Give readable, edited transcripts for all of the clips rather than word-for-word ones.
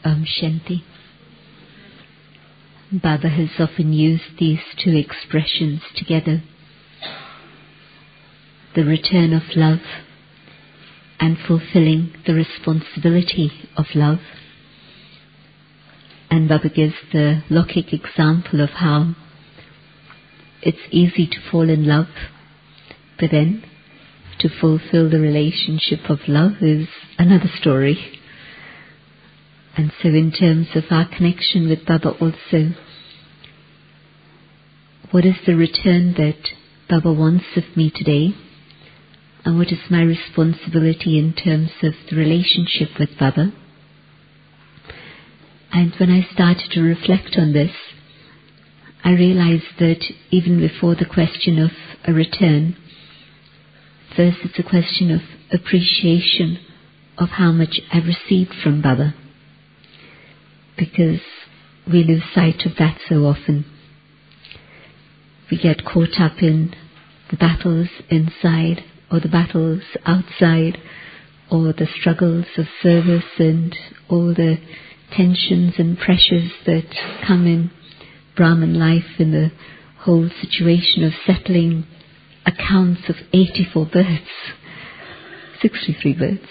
Shanti. Baba has often used these two expressions together, the return of love and fulfilling the responsibility of love. And Baba gives the Lokik example of how it's easy to fall in love, but then to fulfill the relationship of love is another story. And so in terms of our connection with Baba also, what is the return that Baba wants of me today? And what is my responsibility in terms of the relationship with Baba? And when I started to reflect on this, I realized that even before the question of a return, first it's a question of appreciation of how much I've received from Baba, because we lose sight of that so often. We get caught up in the battles inside or the battles outside, or the struggles of service and all the tensions and pressures that come in Brahman life, in the whole situation of settling accounts of 84 births, 63 births.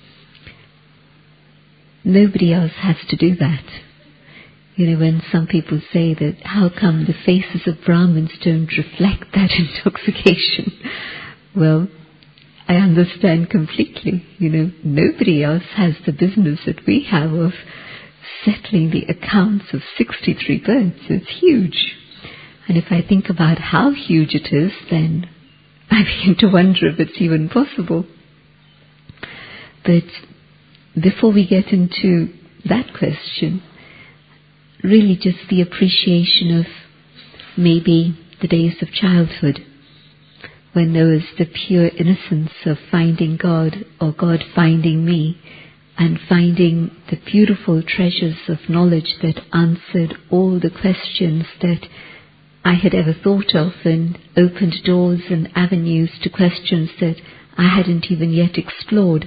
Nobody else has to do that. You know, when some people say that how come the faces of Brahmins don't reflect that intoxication? Well, I understand completely. You know, nobody else has the business that we have of settling the accounts of 63 births. It's huge. And if I think about how huge it is, then I begin to wonder if it's even possible. But before we get into that question, really just the appreciation of maybe the days of childhood, when there was the pure innocence of finding God, or God finding me, and finding the beautiful treasures of knowledge that answered all the questions that I had ever thought of, and opened doors and avenues to questions that I hadn't even yet explored.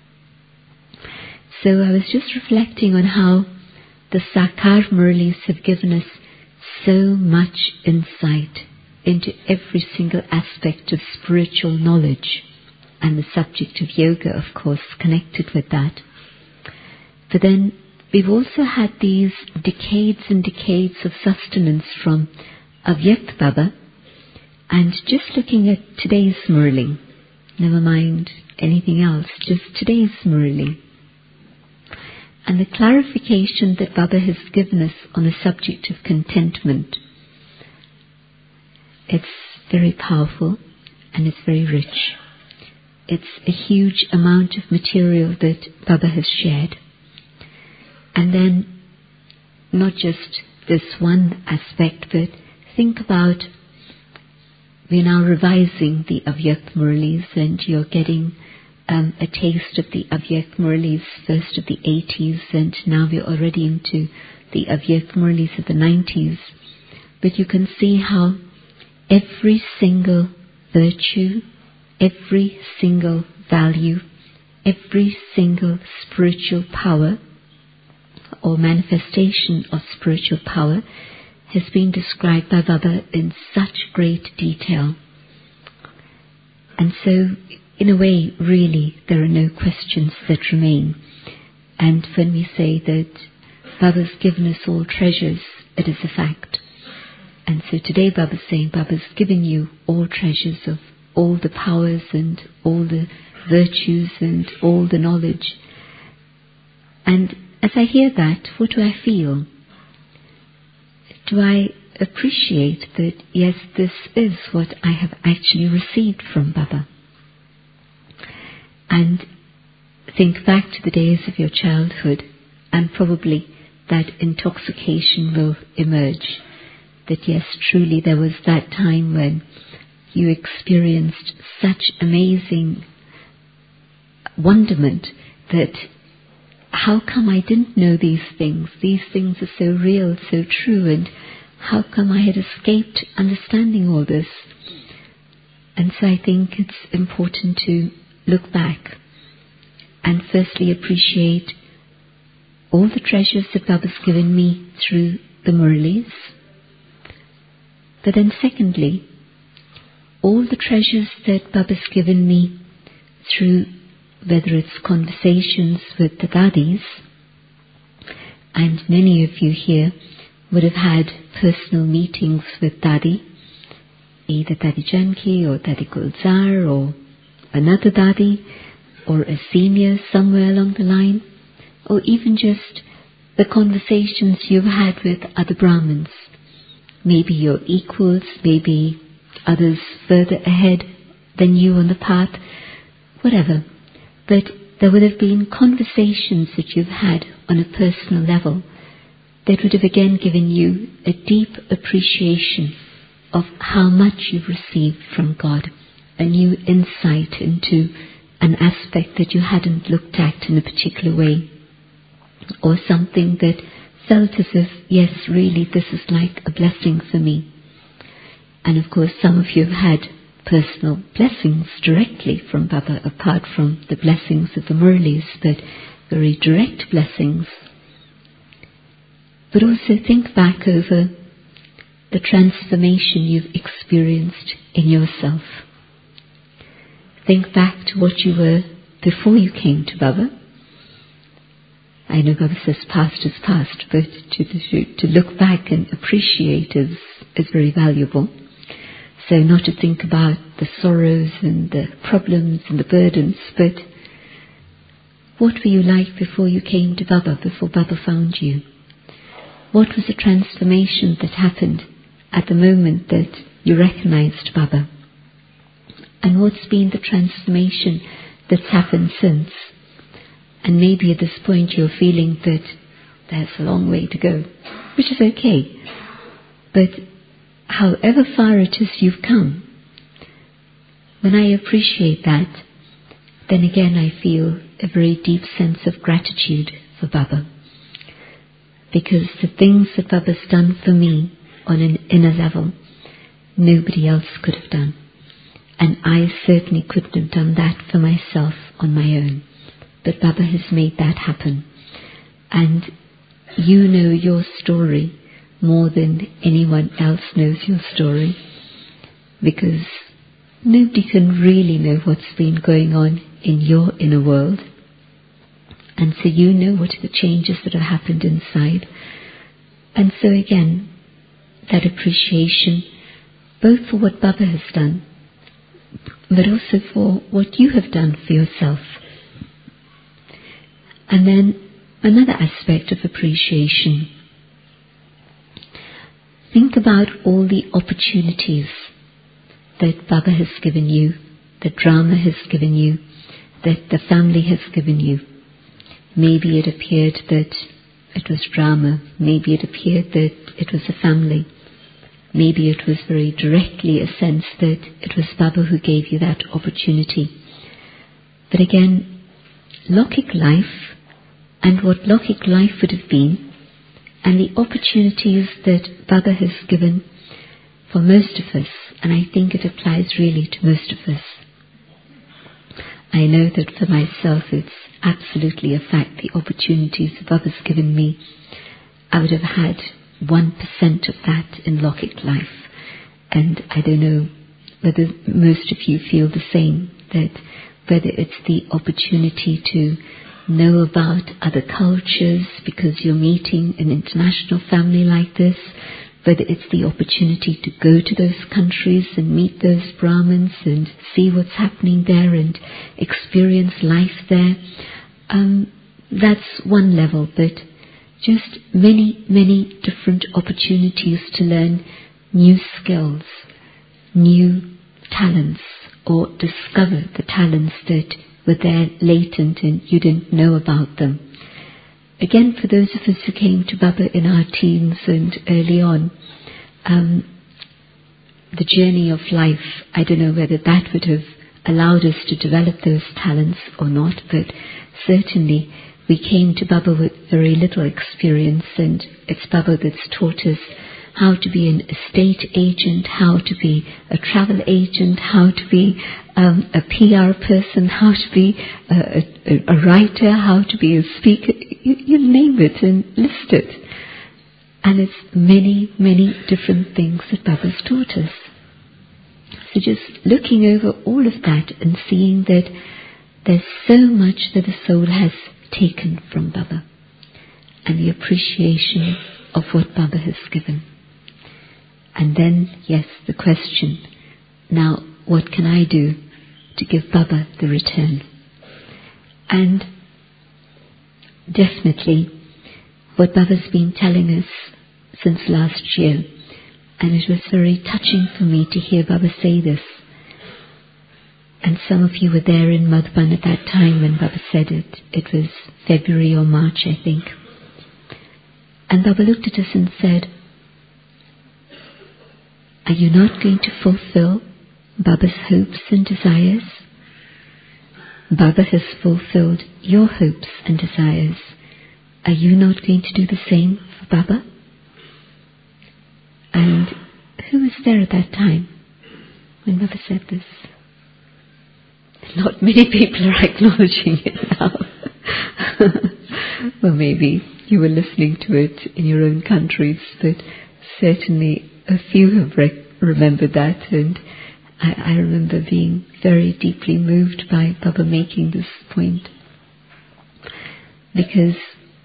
So I was just reflecting on how the Sakar Murlis have given us so much insight into every single aspect of spiritual knowledge, and the subject of yoga, of course, connected with that. But then we've also had these decades and decades of sustenance from Avyakt Baba, and just looking at today's Murli, never mind anything else, just today's Murli, and the clarification that Baba has given us on the subject of contentment. It's very powerful and it's very rich. It's a huge amount of material that Baba has shared. And then not just this one aspect, but think about, we're now revising the Avyakt Murlis, and you're getting a taste of the Avyakt Murlis first of the 80s, and now we're already into the Avyakt Murlis of the 90s. But you can see how every single virtue, every single value, every single spiritual power or manifestation of spiritual power has been described by Baba in such great detail. And so, in a way, really, there are no questions that remain. And when we say that Baba's given us all treasures, it is a fact. And so today Baba's saying Baba's given you all treasures of all the powers and all the virtues and all the knowledge. And as I hear that, what do I feel? Do I appreciate that, yes, this is what I have actually received from Baba? And think back to the days of your childhood, and probably that intoxication will emerge. That yes, truly there was that time when you experienced such amazing wonderment that how come I didn't know these things? These things are so real, so true, and how come I had escaped understanding all this? And so I think it's important to look back and firstly appreciate all the treasures that Baba's given me through the Murlis. But then secondly, all the treasures that Baba's given me through, whether it's conversations with the Dadis, and many of you here would have had personal meetings with Dadi, either Dadi Janki or Dadi Gulzar or another Dadi or a senior somewhere along the line, or even just the conversations you've had with other Brahmins, maybe your equals, maybe others further ahead than you on the path, whatever. But there would have been conversations that you've had on a personal level that would have again given you a deep appreciation of how much you've received from God, a new insight into an aspect that you hadn't looked at in a particular way, or something that felt as if, yes, really, this is like a blessing for me. And of course, some of you have had personal blessings directly from Baba, apart from the blessings of the Murlis, but very direct blessings. But also think back over the transformation you've experienced in yourself. Think back to what you were before you came to Baba. I know Baba says past is past, but to look back and appreciate is very valuable. So not to think about the sorrows and the problems and the burdens, but what were you like before you came to Baba, before Baba found you? What was the transformation that happened at the moment that you recognized Baba? And what's been the transformation that's happened since? And maybe at this point you're feeling that there's a long way to go, which is okay. But however far it is you've come, when I appreciate that, then again I feel a very deep sense of gratitude for Baba. Because the things that Baba's done for me on an inner level, nobody else could have done. And I certainly couldn't have done that for myself on my own. But Baba has made that happen. And you know your story more than anyone else knows your story, because nobody can really know what's been going on in your inner world. And so you know what are the changes that have happened inside. And so again, that appreciation, both for what Baba has done, but also for what you have done for yourself. And then another aspect of appreciation. Think about all the opportunities that Baba has given you, that drama has given you, that the family has given you. Maybe it appeared that it was drama. Maybe it appeared that it was a family. Maybe it was very directly a sense that it was Baba who gave you that opportunity. But again, Lokik life and what Lokik life would have been, and the opportunities that Baba has given for most of us, and I think it applies really to most of us. I know that for myself it's absolutely a fact, the opportunities that Baba's given me, I would have had 1% of that in Lokik life. And I don't know whether most of you feel the same, that whether it's the opportunity to know about other cultures because you're meeting an international family like this, whether it's the opportunity to go to those countries and meet those Brahmins and see what's happening there and experience life there. That's one level, but just many, many different opportunities to learn new skills, new talents, or discover the talents that were there latent and you didn't know about them. Again, for those of us who came to Baba in our teens and early on, the journey of life, I don't know whether that would have allowed us to develop those talents or not, but certainly we came to Baba with very little experience, and it's Baba that's taught us how to be an estate agent, how to be a travel agent, how to be a PR person, how to be a writer, how to be a speaker. You name it and list it. And it's many, many different things that Baba's taught us. So just looking over all of that and seeing that there's so much that the soul has taken from Baba, and the appreciation of what Baba has given. And then, yes, the question, now what can I do to give Baba the return? And definitely what Baba's been telling us since last year, and it was very touching for me to hear Baba say this. And some of you were there in Madhban at that time when Baba said it. It was February or March, I think. And Baba looked at us and said, are you not going to fulfill Baba's hopes and desires? Baba has fulfilled your hopes and desires. Are you not going to do the same for Baba? And who was there at that time when Baba said this? Not many people are acknowledging it now. Well, maybe you were listening to it in your own countries, but certainly a few have remembered that, and I remember being very deeply moved by Baba making this point. Because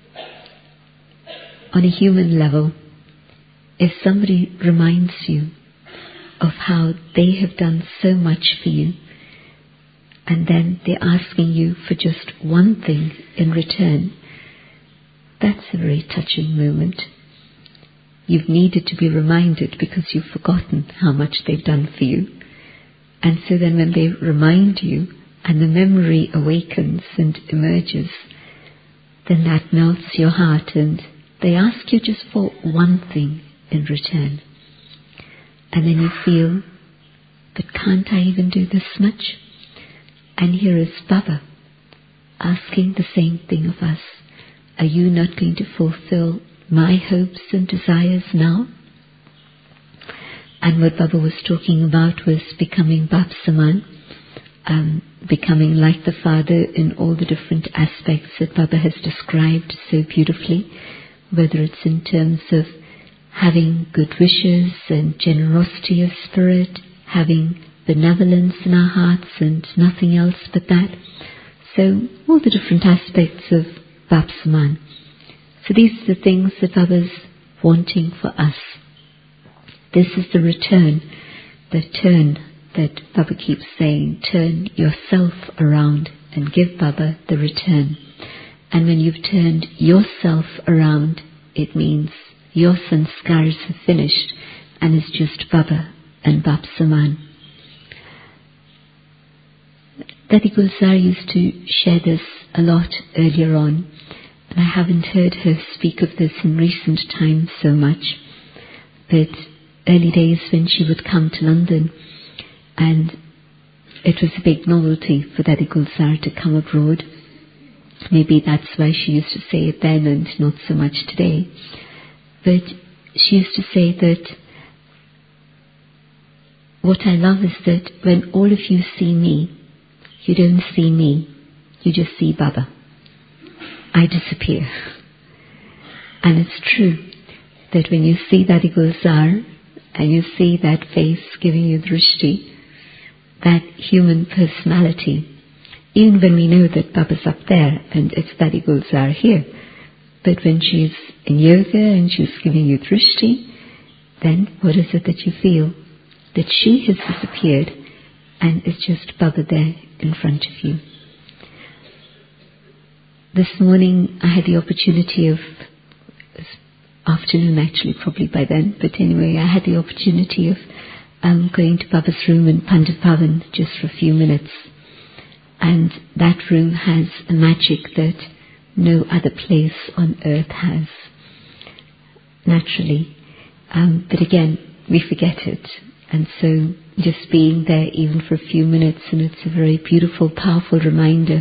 on a human level, if somebody reminds you of how they have done so much for you, and then they're asking you for just one thing in return, that's a very touching moment. You've needed to be reminded because you've forgotten how much they've done for you. And so then when they remind you and the memory awakens and emerges, then that melts your heart, and they ask you just for one thing in return. And then you feel, but can't I even do this much? And here is Baba asking the same thing of us. Are you not going to fulfill my hopes and desires now? And what Baba was talking about was becoming Bap Saman, becoming like the Father in all the different aspects that Baba has described so beautifully, whether it's in terms of having good wishes and generosity of spirit, having benevolence in our hearts and nothing else but that. So all the different aspects of Bap Saman. So these are the things that Baba's wanting for us. This is the return, the turn that Baba keeps saying, turn yourself around and give Baba the return. And when you've turned yourself around, it means your sanskars have finished and it's just Baba and Bap Saman. Dadi Gulzar used to share this a lot earlier on, and I haven't heard her speak of this in recent times so much, but early days when she would come to London, and it was a big novelty for Dadi Gulzar to come abroad. Maybe that's why she used to say it then and not so much today. But she used to say that what I love is that when all of you see me, you don't see me, you just see Baba. I disappear. And it's true that when you see Dadi Gulzar and you see that face giving you drishti, that human personality, even when we know that Baba's up there and it's Dadi Gulzar here, but when she's in yoga and she's giving you drishti, then what is it that you feel? That she has disappeared and it's just Baba there in front of you. This morning I had the opportunity of, afternoon actually probably by then, but anyway I had the opportunity of going to Baba's room in Pandit Bhavan just for a few minutes, and that room has a magic that no other place on earth has, naturally, but again we forget it, and so just being there even for a few minutes, and it's a very beautiful, powerful reminder.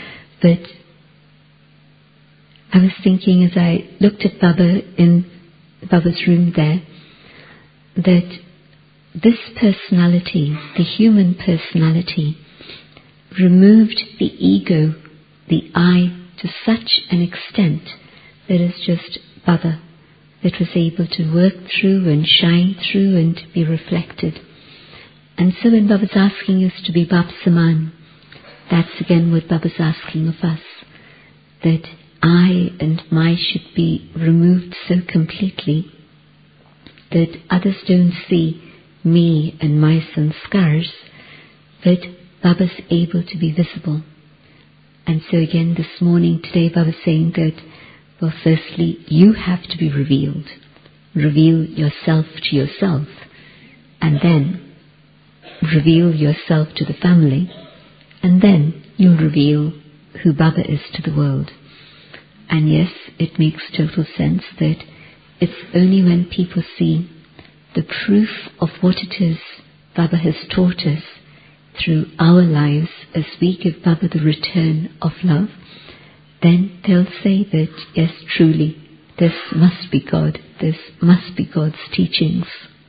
But I was thinking as I looked at Baba in Baba's room there, that this personality, the human personality, removed the ego, the I, to such an extent that it's just Baba that was able to work through and shine through and be reflected. And so when Baba's asking us to be Bab Saman, that's again what Baba's asking of us, that I and my should be removed so completely that others don't see me and my sanskars, but Baba's able to be visible. And so again this morning, today, Baba's saying that, well, firstly, you have to be revealed. Reveal yourself to yourself, and then reveal yourself to the family, and then you'll reveal who Baba is to the world. And yes, it makes total sense that it's only when people see the proof of what it is Baba has taught us through our lives as we give Baba the return of love, then they'll say that, yes, truly, this must be God, this must be God's teachings.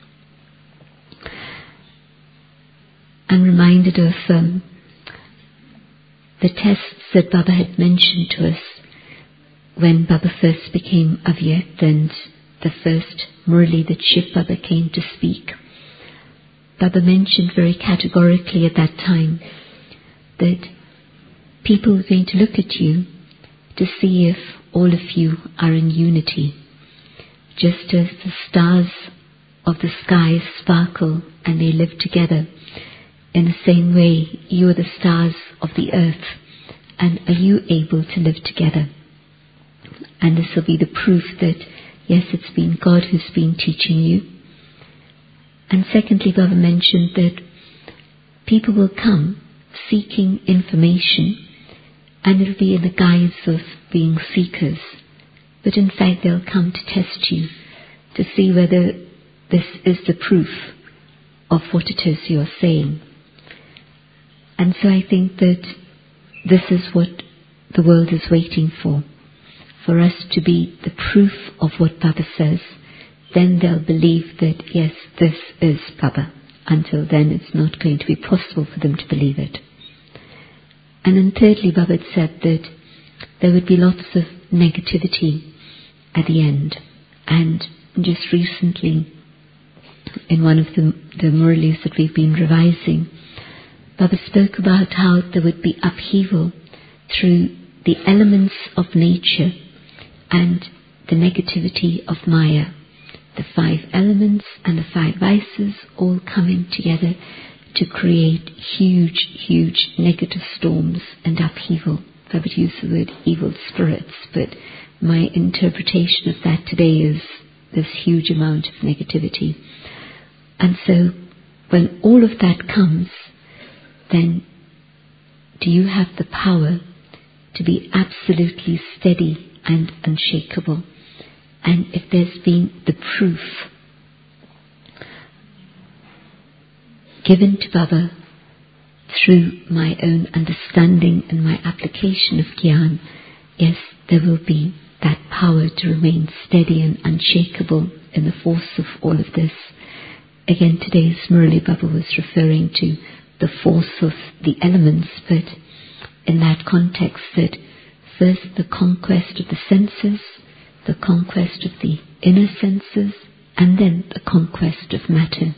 I'm reminded of the tests that Baba had mentioned to us when Baba first became Avyakt and the first Murli that Shiv Baba came to speak. Baba mentioned very categorically at that time that people were going to look at you to see if all of you are in unity. Just as the stars of the sky sparkle and they live together, in the same way you are the stars of the earth, and are you able to live together? And this will be the proof that, yes, it's been God who's been teaching you. And secondly, Baba mentioned that people will come seeking information, and it'll be in the guise of being seekers, but in fact they'll come to test you to see whether this is the proof of what it is you're saying. And so I think that this is what the world is waiting for us to be the proof of what Baba says. Then they'll believe that, yes, this is Baba. Until then, it's not going to be possible for them to believe it. And then thirdly, Baba had said that there would be lots of negativity at the end. And just recently, in one of the Murlis that we've been revising, Baba spoke about how there would be upheaval through the elements of nature and the negativity of Maya. The 5 elements and the 5 vices all coming together to create huge, huge negative storms and upheaval. I would use the word evil spirits, but my interpretation of that today is this huge amount of negativity. And so when all of that comes, then do you have the power to be absolutely steady and unshakable? And if there's been the proof given to Baba through my own understanding and my application of Gyan, yes, there will be that power to remain steady and unshakable in the force of all of this. Again, today's Murli Baba was referring to the force of the elements, but in that context that first the conquest of the senses, the conquest of the inner senses, and then the conquest of matter.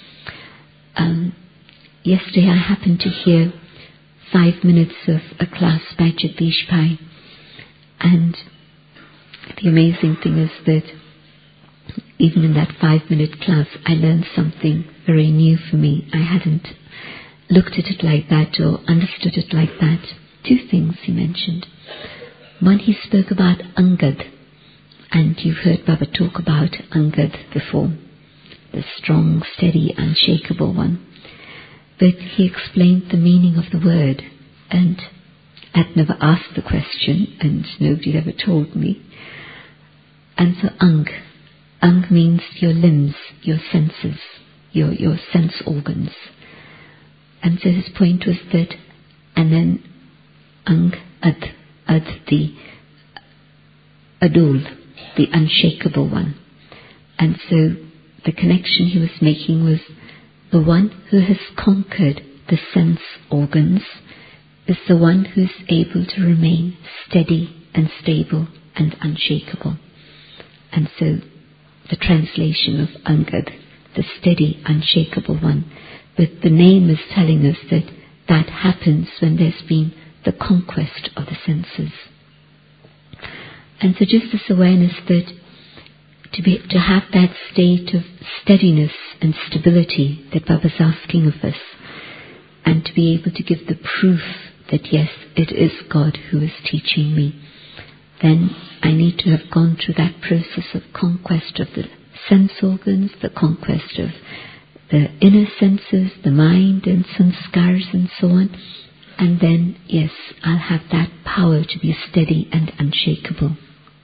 Yesterday I happened to hear 5 minutes of a class by Jagdish Pai, and the amazing thing is that even in that 5-minute class I learned something very new for me. I hadn't looked at it like that or understood it like that. 2 things he mentioned. One, he spoke about Angad, and you've heard Baba talk about Angad before, the strong, steady, unshakable one. But he explained the meaning of the word, and I'd never asked the question, and nobody ever told me. And so Ang means your limbs, your senses, your sense organs. And so his point was that, and then Ang, Ad, the Adul, the unshakable one. And so the connection he was making was the one who has conquered the sense organs is the one who's able to remain steady and stable and unshakable. And so the translation of Angad, the steady, unshakable one. But the name is telling us that that happens when there's been the conquest of the senses. And so just this awareness that to have that state of steadiness and stability that Baba's asking of us, and to be able to give the proof that yes, it is God who is teaching me, then I need to have gone through that process of conquest of the sense organs, the conquest of the inner senses, the mind and sanskars and so on. And then, yes, I'll have that power to be steady and unshakable.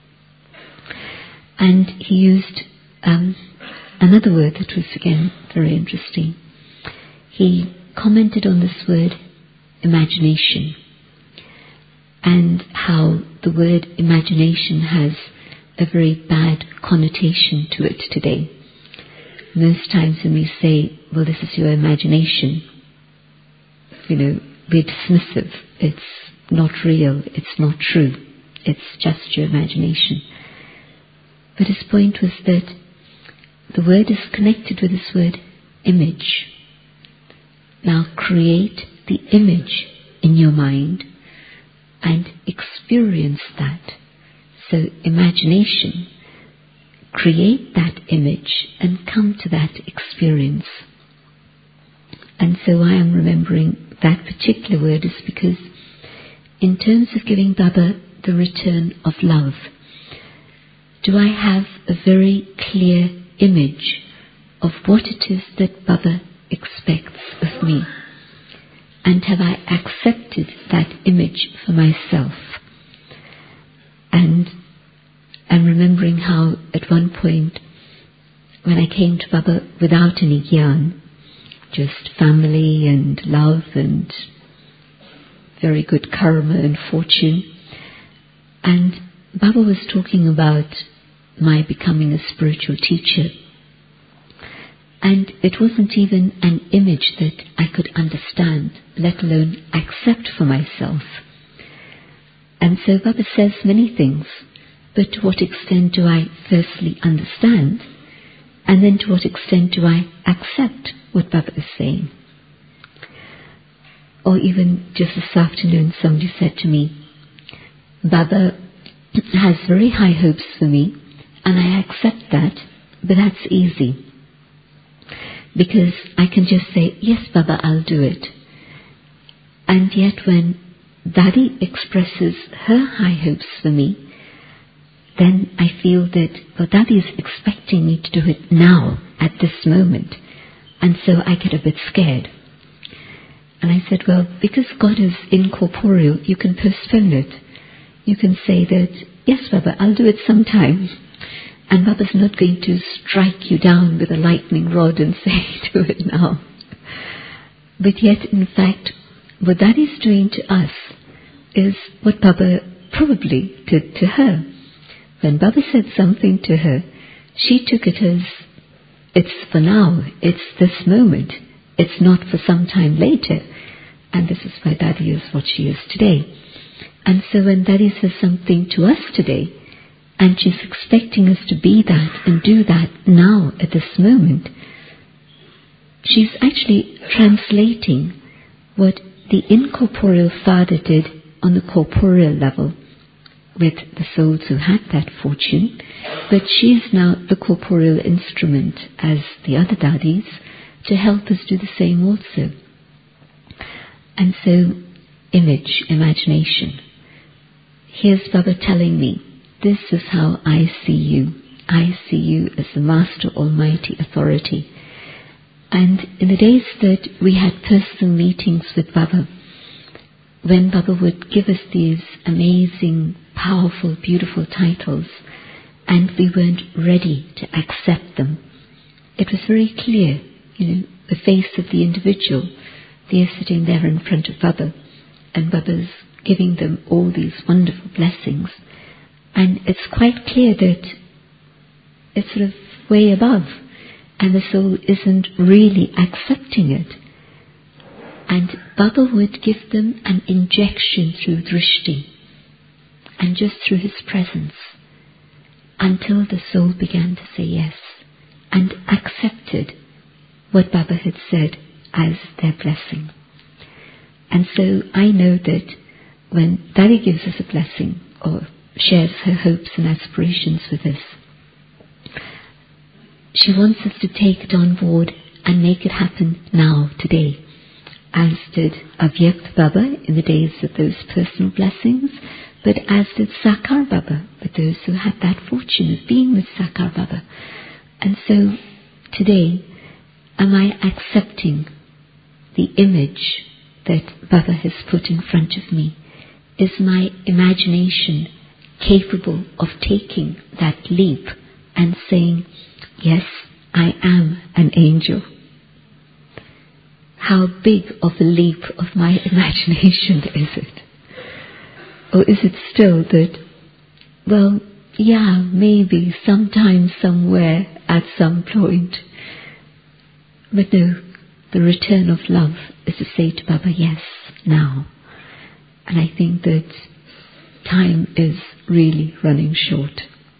And he used another word that was again very interesting. He commented on this word imagination, and how the word imagination has a very bad connotation to it today. Most times when we say, well, this is your imagination, we're dismissive. It's not real, it's not true, it's just your imagination. But his point was that the word is connected with this word image. Now create the image in your mind and experience that. So imagination, create that image and come to that experience. And so why I'm remembering that particular word is because in terms of giving Baba the return of love, do I have a very clear image of what it is that Baba expects of me? And have I accepted that image for myself? And I'm remembering how at one point when I came to Baba without any gyan, just family and love and very good karma and fortune, and Baba was talking about my becoming a spiritual teacher, and it wasn't even an image that I could understand, let alone accept for myself. And so Baba says many things, but to what extent do I firstly understand, and then to what extent do I accept what Baba is saying? Or even just this afternoon somebody said to me, Baba has very high hopes for me, and I accept that, but that's easy. Because I can just say, yes Baba, I'll do it. And yet when Daddy expresses her high hopes for me, then I feel that, well, Daddy is expecting me to do it now, at this moment. And so I get a bit scared. And I said, well, because God is incorporeal, you can postpone it. You can say that, yes Baba, I'll do it sometime. And Baba's not going to strike you down with a lightning rod and say, do it now. But yet, in fact, what Daddy's doing to us is what Baba probably did to her. When Baba said something to her, she took it as, it's for now, it's this moment, it's not for some time later. And this is why Daddy is what she is today. And so when Daddy says something to us today, and she's expecting us to be that and do that now at this moment, she's actually translating what the incorporeal Father did on the corporeal level with the souls who had that fortune, but she's now the corporeal instrument as the other daddies to help us do the same also. And so, image, imagination. Here's Baba telling me, this is how I see you. I see you as the Master Almighty Authority. And in the days that we had personal meetings with Baba, when Baba would give us these amazing, powerful, beautiful titles, and we weren't ready to accept them, it was very clear, the face of the individual. They're sitting there in front of Baba, and Baba's giving them all these wonderful blessings. And it's quite clear that it's sort of, way above, and the soul isn't really accepting it. And Baba would give them an injection through drishti, and just through his presence, until the soul began to say yes, and accepted what Baba had said as their blessing. And so I know that when Dadi gives us a blessing, or shares her hopes and aspirations with us, she wants us to take it on board and make it happen now, today, as did Avyakt Baba in the days of those personal blessings, but as did Sakar Baba with those who had that fortune of being with Sakar Baba. And so today, am I accepting the image that Baba has put in front of me? Is my imagination capable of taking that leap and saying, yes, I am an angel? How big of a leap of my imagination is it? Or is it still that, well, yeah, maybe sometime, somewhere, at some point. But no, the return of love is to say to Baba, yes, now. And I think that time is really running short.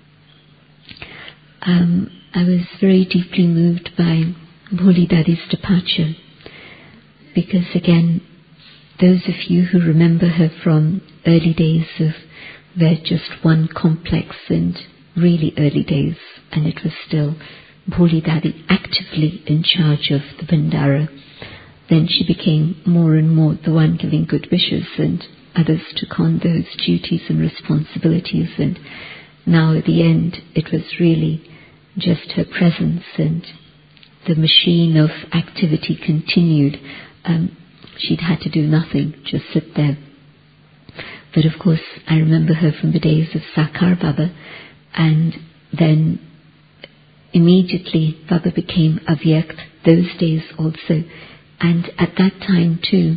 I was very deeply moved by Bholi Dadi's departure, because again, those of you who remember her from early days of where just one complex and really early days, and it was still Bholi Dadi actively in charge of the Bhandara. Then she became more and more the one giving good wishes, and others took on those duties and responsibilities, and now at the end it was really just her presence, and the machine of activity continued. She'd had to do nothing, just sit there. But of course I remember her from the days of Sakar Baba, and then immediately Baba became Avyakt, those days also. And at that time too,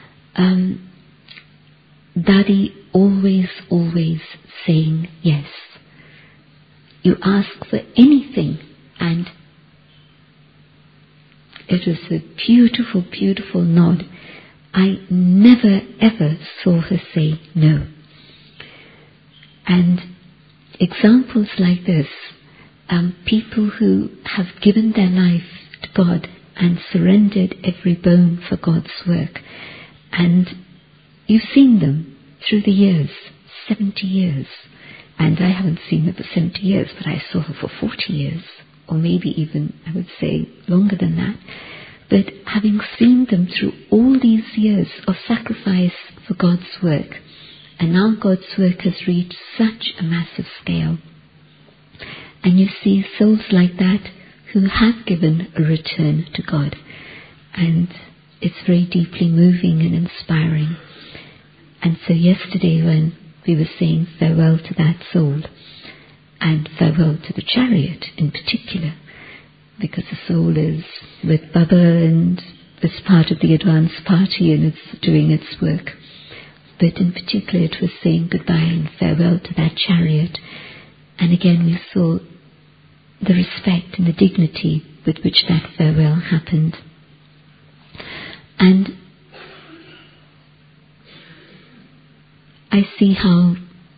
Dadi always saying yes. You ask for anything, and it was a beautiful, beautiful nod. I never ever saw her say no. And examples like this, people who have given their life to God and surrendered every bone for God's work, and you've seen them through the years, 70 years, and I haven't seen her for 70 years, but I saw her for 40 years, or maybe even, I would say, longer than that. But having seen them through all these years of sacrifice for God's work, and now God's work has reached such a massive scale, and you see souls like that who have given a return to God, and it's very deeply moving and inspiring. And so yesterday, when we were saying farewell to that soul, and farewell to the chariot in particular, because the soul is with Baba and is part of the advanced party and it's doing its work. But in particular it was saying goodbye and farewell to that chariot. And again we saw the respect and the dignity with which that farewell happened. And I see how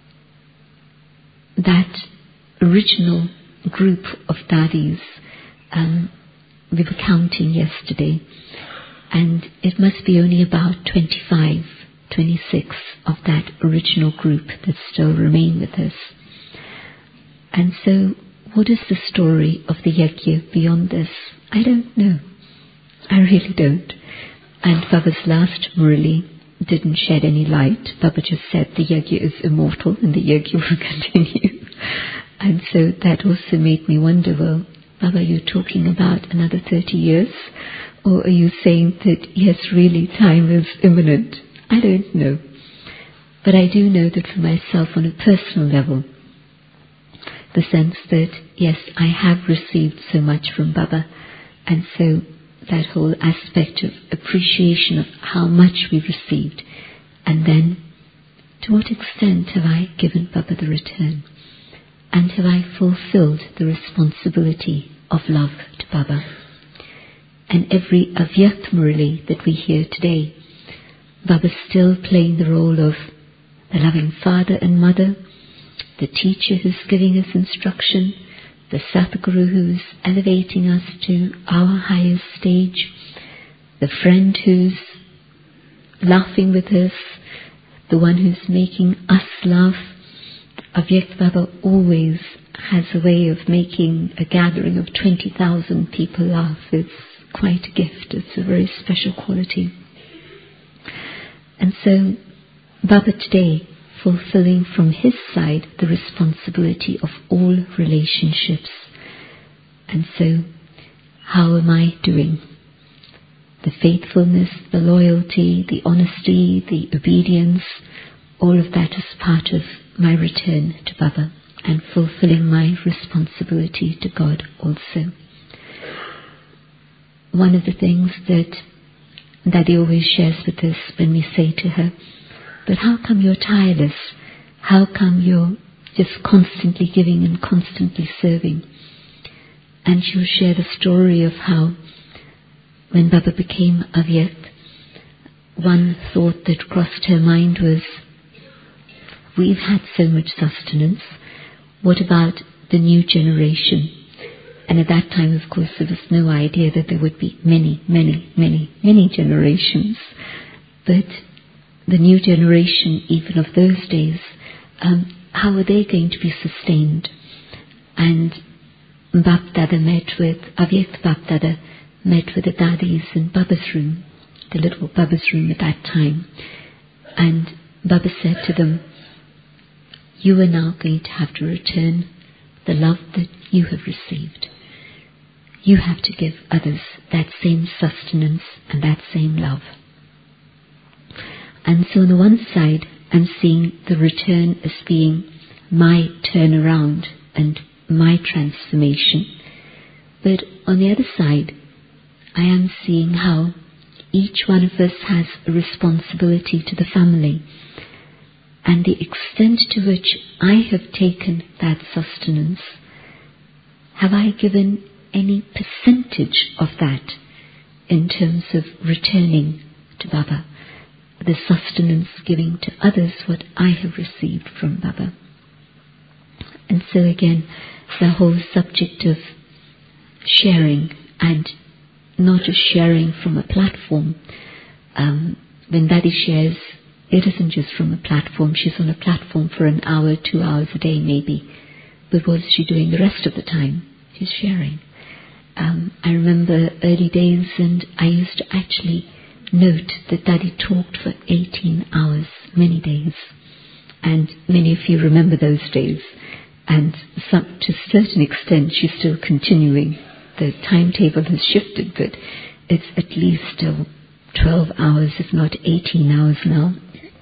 that original group of daddies, we were counting yesterday, and it must be only about 25, 26 of that original group that still remain with us. And so what is the story of the yajna beyond this? I don't know. I really don't. And Baba's last Murali didn't shed any light. Baba just said the yajna is immortal and the yajna will continue. And so that also made me wonder, well, Baba, are you talking about another 30 years? Or are you saying that, yes, really, time is imminent? I don't know. But I do know that for myself on a personal level, the sense that, yes, I have received so much from Baba, and so that whole aspect of appreciation of how much we've received, and then to what extent have I given Baba the return? And have I fulfilled the responsibility of love to Baba? And every Avyakt Murali that we hear today, Baba's still playing the role of the loving father and mother, the teacher who's giving us instruction, the Satguru who's elevating us to our highest stage, the friend who's laughing with us, the one who's making us laugh. Avyakt Baba always has a way of making a gathering of 20,000 people laugh. It's quite a gift. It's a very special quality. And so Baba today, fulfilling from his side the responsibility of all relationships. And so, how am I doing? The faithfulness, the loyalty, the honesty, the obedience, all of that is part of my return to Baba and fulfilling my responsibility to God also. One of the things that Daddy always shares with us when we say to her, but how come you're tireless? How come you're just constantly giving and constantly serving? And she'll share the story of how when Baba became Avyakt, one thought that crossed her mind was, we've had so much sustenance, what about the new generation? And at that time, of course, there was no idea that there would be many generations. But the new generation, even of those days, how are they going to be sustained? And Bapdada Avyakt Bapdada met with the Dadis in Baba's room, the little Baba's room at that time. And Baba said to them, you are now going to have to return the love that you have received. You have to give others that same sustenance and that same love. And so on the one side, I'm seeing the return as being my turnaround and my transformation. But on the other side, I am seeing how each one of us has a responsibility to the family. And the extent to which I have taken that sustenance, have I given any percentage of that in terms of returning to Baba, the sustenance giving to others what I have received from Baba? And so again, the whole subject of sharing, and not just sharing from a platform. When Daddy shares, it isn't just from a platform. She's on a platform for an hour, 2 hours a day maybe. But what is she doing the rest of the time? She's sharing. I remember early days, and I used to actually note that Daddy talked for 18 hours, many days. And many of you remember those days. And to a certain extent, she's still continuing. The timetable has shifted, but it's at least still 12 hours, if not 18 hours now.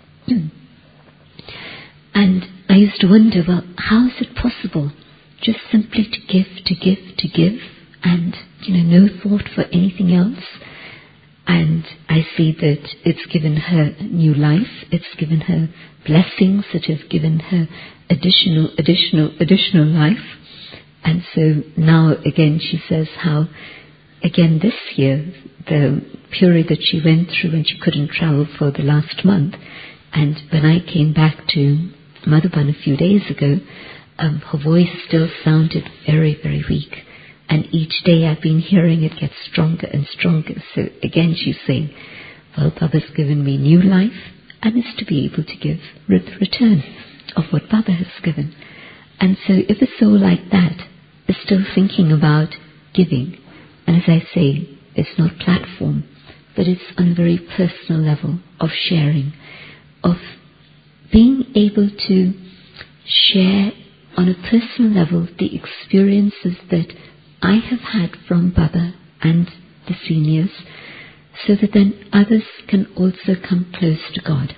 And I used to wonder, well, how is it possible just simply to give, and no thought for anything else? And I see that it's given her new life, it's given her blessings that have given her additional life. And so now again she says how, again this year, the period that she went through when she couldn't travel for the last month, and when I came back to Madhuban a few days ago, her voice still sounded very, very weak. And each day I've been hearing it get stronger and stronger. So again she's saying, well, Baba's given me new life, and it's to be able to give return of what Baba has given. And so if a soul like that is still thinking about giving, and as I say, it's not platform, but it's on a very personal level of sharing, of being able to share on a personal level the experiences that I have had from Baba and the seniors, so that then others can also come close to God.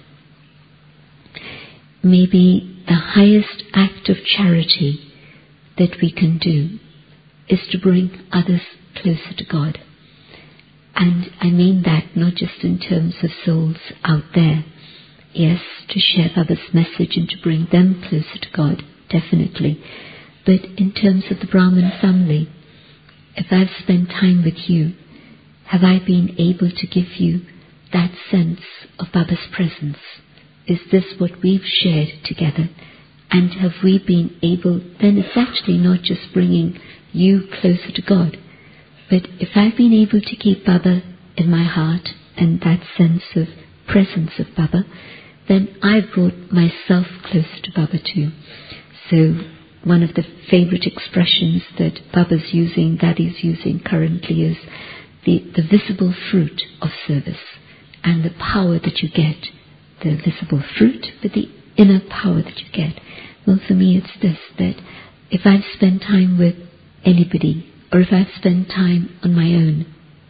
Maybe the highest act of charity that we can do is to bring others closer to God. And I mean that not just in terms of souls out there. Yes, to share Baba's message and to bring them closer to God, definitely. But in terms of the Brahmin family, if I've spent time with you, have I been able to give you that sense of Baba's presence? Is this what we've shared together? And have we been able, then it's actually not just bringing you closer to God, but if I've been able to keep Baba in my heart and that sense of presence of Baba, then I've brought myself closer to Baba too. So one of the favorite expressions that Baba's using, Daddy's using currently, is the visible fruit of service and the power that you get, the visible fruit, but the inner power that you get. Well, for me it's this, that if I've spent time with anybody, or if I've spent time on my own,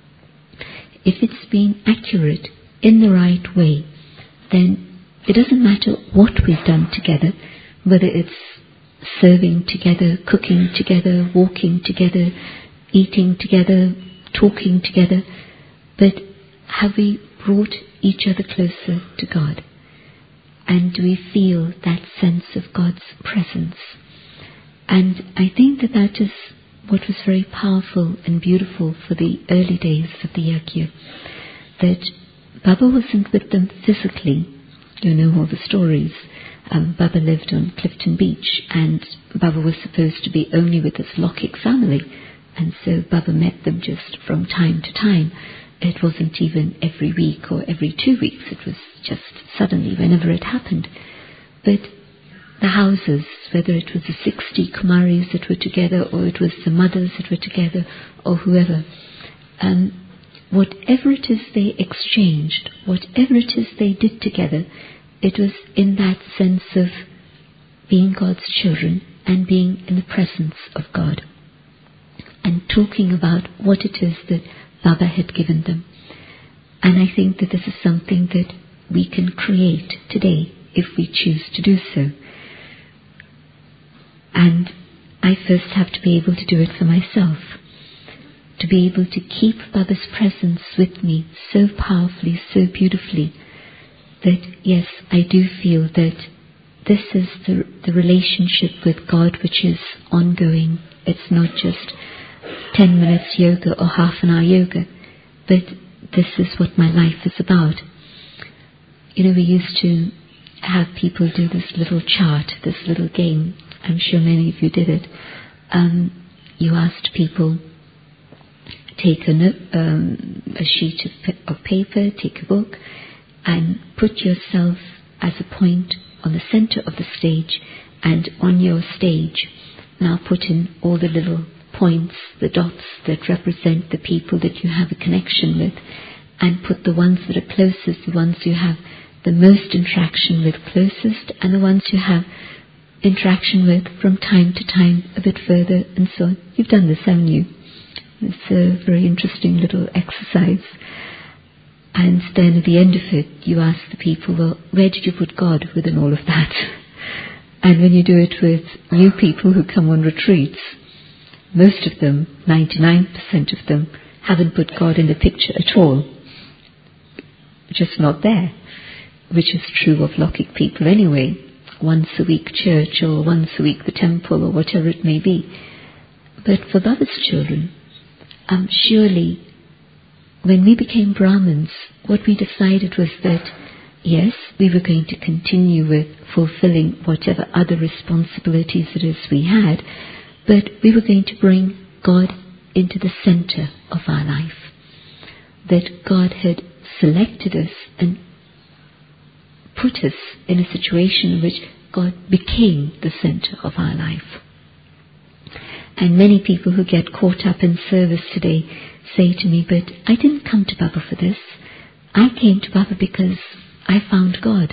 if it's been accurate in the right way, then it doesn't matter what we've done together, whether it's serving together, cooking together, walking together, eating together, talking together, but have we brought each other closer to God? And do we feel that sense of God's presence? And I think that that is what was very powerful and beautiful for the early days of the Yagya, that Baba wasn't with them physically. You know all the stories. Baba lived on Clifton Beach, and Baba was supposed to be only with his Lokik family, and so Baba met them just from time to time. It wasn't even every week or every 2 weeks, it was just suddenly whenever it happened. But the houses, whether it was the 60 Kumaris that were together, or it was the mothers that were together, or whoever, whatever it is they exchanged, whatever it is they did together, it was in that sense of being God's children and being in the presence of God and talking about what it is that Baba had given them. And I think that this is something that we can create today if we choose to do so. And I first have to be able to do it for myself, to be able to keep Baba's presence with me so powerfully, so beautifully, that yes, I do feel that this is the relationship with God which is ongoing. It's not just 10 minutes yoga or half an hour yoga, but this is what my life is about. You know, we used to have people do this little chart, this little game. I'm sure many of you did it. You asked people, take a sheet of paper, take a book, and put yourself as a point on the center of the stage, and on your stage now put in all the little points, the dots that represent the people that you have a connection with, and put the ones that are closest, the ones you have the most interaction with closest, and the ones you have interaction with from time to time a bit further, and so on. You've done this, haven't you? It's a very interesting little exercise. And then at the end of it, you ask the people, well, where did you put God within all of that? And when you do it with new people who come on retreats, most of them, 99% of them, haven't put God in the picture at all. Just not there, which is true of Lokik people anyway. Once a week church, or once a week the temple, or whatever it may be. But for Baba's children, surely when we became Brahmins, what we decided was that, yes, we were going to continue with fulfilling whatever other responsibilities it is we had, but we were going to bring God into the center of our life. That God had selected us and put us in a situation in which God became the center of our life. And many people who get caught up in service today say to me, but I didn't come to Baba for this. I came to Baba because I found God.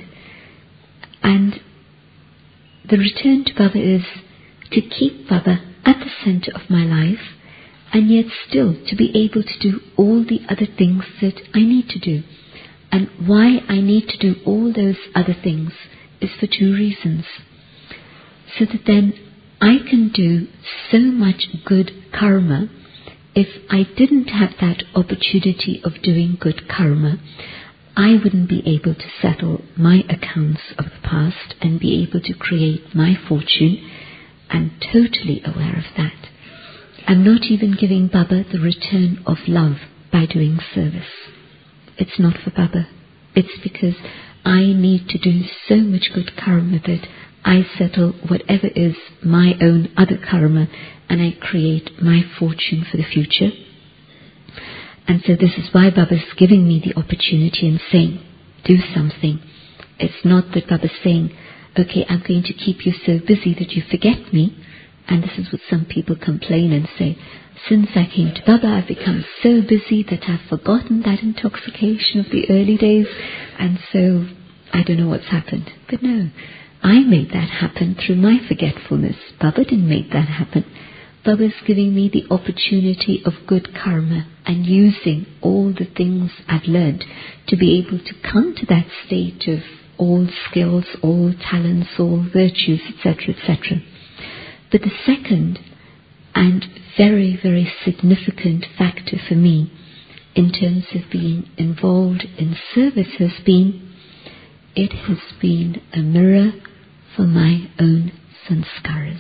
And the return to Baba is to keep Baba at the center of my life, and yet still to be able to do all the other things that I need to do. And why I need to do all those other things is for 2 reasons. So that then I can do so much good karma. If I didn't have that opportunity of doing good karma, I wouldn't be able to settle my accounts of the past and be able to create my fortune. I'm totally aware of that. I'm not even giving Baba the return of love by doing service. It's not for Baba. It's because I need to do so much good karma that I settle whatever is my own other karma and I create my fortune for the future. And so this is why Baba's giving me the opportunity and saying, do something. It's not that Baba's saying, okay, I'm going to keep you so busy that you forget me. And this is what some people complain and say, since I came to Baba, I've become so busy that I've forgotten that intoxication of the early days, and so I don't know what's happened. But no, I made that happen through my forgetfulness. Baba didn't make that happen. Baba's giving me the opportunity of good karma and using all the things I've learned to be able to come to that state of all skills, all talents, all virtues, etc., etc. But the second and very, very significant factor for me in terms of being involved in service has been, it has been a mirror for my own sanskaras.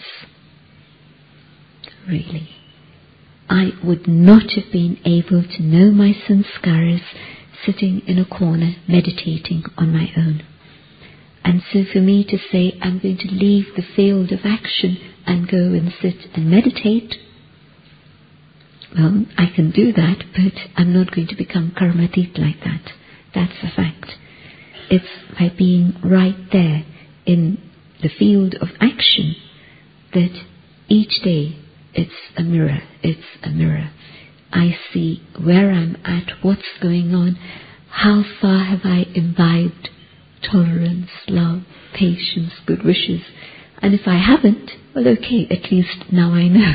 Really. I would not have been able to know my sanskaras sitting in a corner meditating on my own. And so for me to say, I'm going to leave the field of action and go and sit and meditate, well, I can do that, but I'm not going to become karmatit like that. That's a fact. It's by being right there in the field of action that each day it's a mirror. It's a mirror. I see where I'm at, what's going on, how far have I imbibed tolerance, love, patience, good wishes. And if I haven't, well, okay, at least now I know.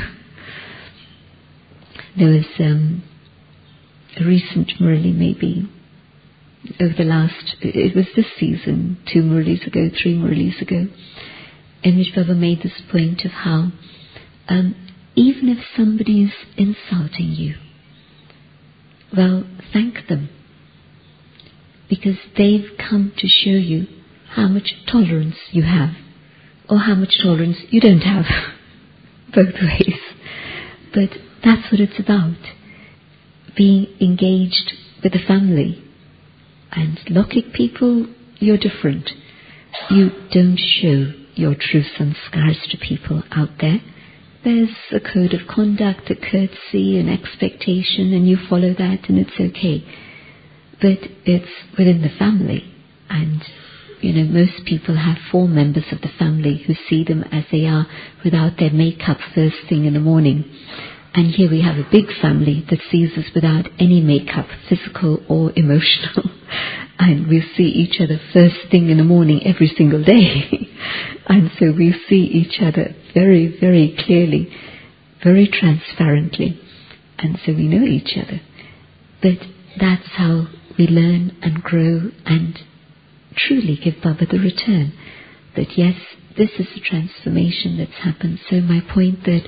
There was a recent Murli, maybe over the last, it was this season, 2 Murlis ago, 3 Murlis ago, in which Baba made this point of how even if somebody's insulting you, well, thank them, because they've come to show you how much tolerance you have, or how much tolerance you don't have, both ways. But that's what it's about, being engaged with the family. And Lokik people, you're different. You don't show your true sanskars to people out there. There's a code of conduct, a courtesy, an expectation, and you follow that and it's okay. But it's within the family, and most people have 4 members of the family who see them as they are without their makeup first thing in the morning. And here we have a big family that sees us without any makeup, physical or emotional. And we see each other first thing in the morning every single day. And so we see each other very, very clearly, very transparently. And so we know each other. But that's how we learn and grow and truly give Baba the return. That yes, this is a transformation that's happened. So my point that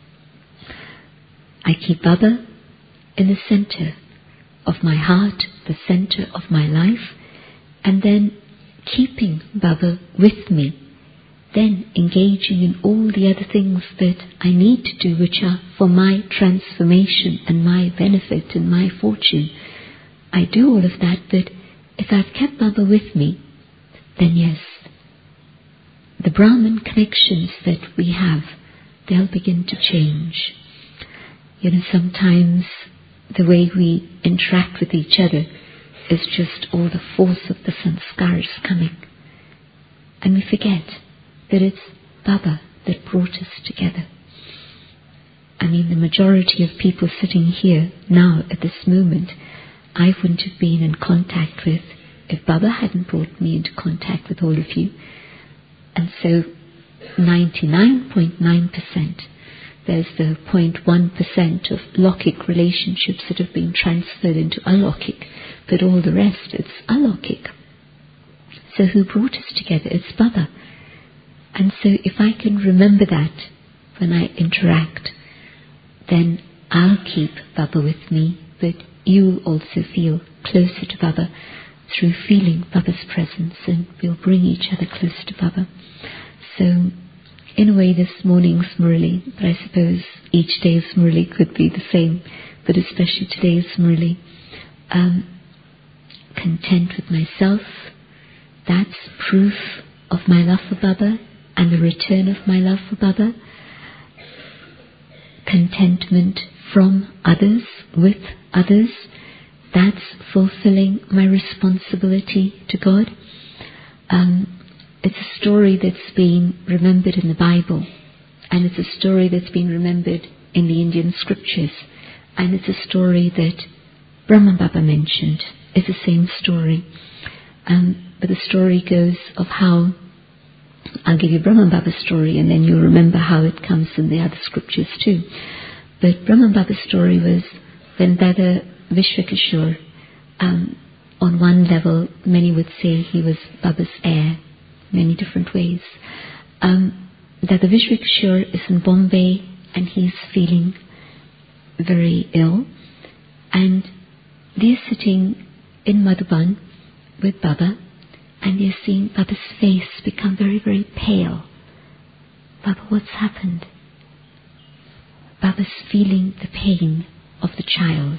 I keep Baba in the center of my heart, the center of my life, and then keeping Baba with me, then engaging in all the other things that I need to do, which are for my transformation and my benefit and my fortune. I do all of that, but if I've kept Baba with me, then yes, the Brahman connections that we have, they'll begin to change. Sometimes the way we interact with each other is just all the force of the sanskars coming. And we forget that it's Baba that brought us together. I mean, the majority of people sitting here now at this moment, I wouldn't have been in contact with if Baba hadn't brought me into contact with all of you. And so 99.9%, there's the 0.1% of Lokik relationships that have been transferred into Alokik, but all the rest, it's Alokik. So who brought us together? It's Baba. And so if I can remember that when I interact, then I'll keep Baba with me, but you'll also feel closer to Baba through feeling Baba's presence, and we'll bring each other close to Baba. So in a way this morning's Murli, but I suppose each day's Murli could be the same, but especially today's Murli. Content with myself, that's proof of my love for Baba and the return of my love for Baba. Contentment from others, with others, that's fulfilling my responsibility to God. It's a story that's been remembered in the Bible, and it's a story that's been remembered in the Indian scriptures, and it's a story that Brahma Baba mentioned. It's the same story, but the story goes of how, I'll give you Brahma Baba's story and then you'll remember how it comes in the other scriptures too. But Brahma Baba's story was when Dada Vishwakishore, on one level many would say he was Baba's heir, many different ways. Dada Vishwakishore is in Bombay and he's feeling very ill, and they're sitting in Madhuban with Baba, and they're seeing Baba's face become very, very pale. Baba, what's happened? Baba's feeling the pain of the child.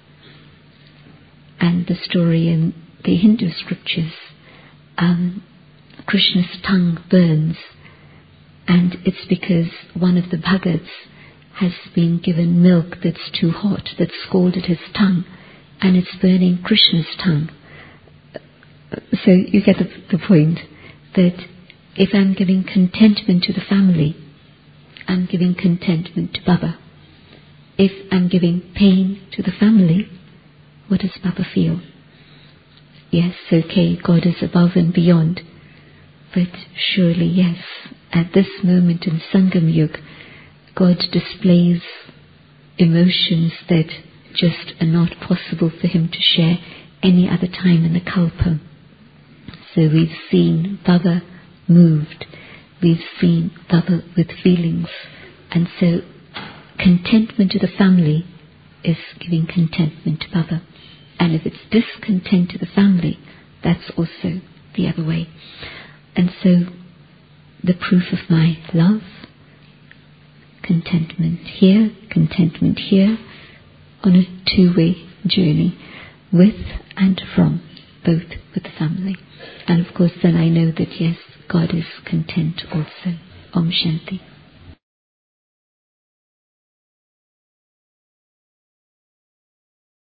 And the story in the Hindu scriptures, Krishna's tongue burns, and it's because one of the bhagats has been given milk that's too hot, that's scalded his tongue, and it's burning Krishna's tongue. So you get the point that if I'm giving contentment to the family, I'm giving contentment to Baba. If I'm giving pain to the family, what does Baba feel? Yes, okay, God is above and beyond, but surely, yes, at this moment in Sangam Yuga, God displays emotions that just are not possible for him to share any other time in the Kalpa. So we've seen Baba moved, we've seen Baba with feelings, and so contentment to the family is giving contentment to Baba. And if it's discontent to the family, that's also the other way. And so the proof of my love, contentment here, on a two-way journey, with and from, both with the family. And of course then I know that yes, God is content also. Om Shanti.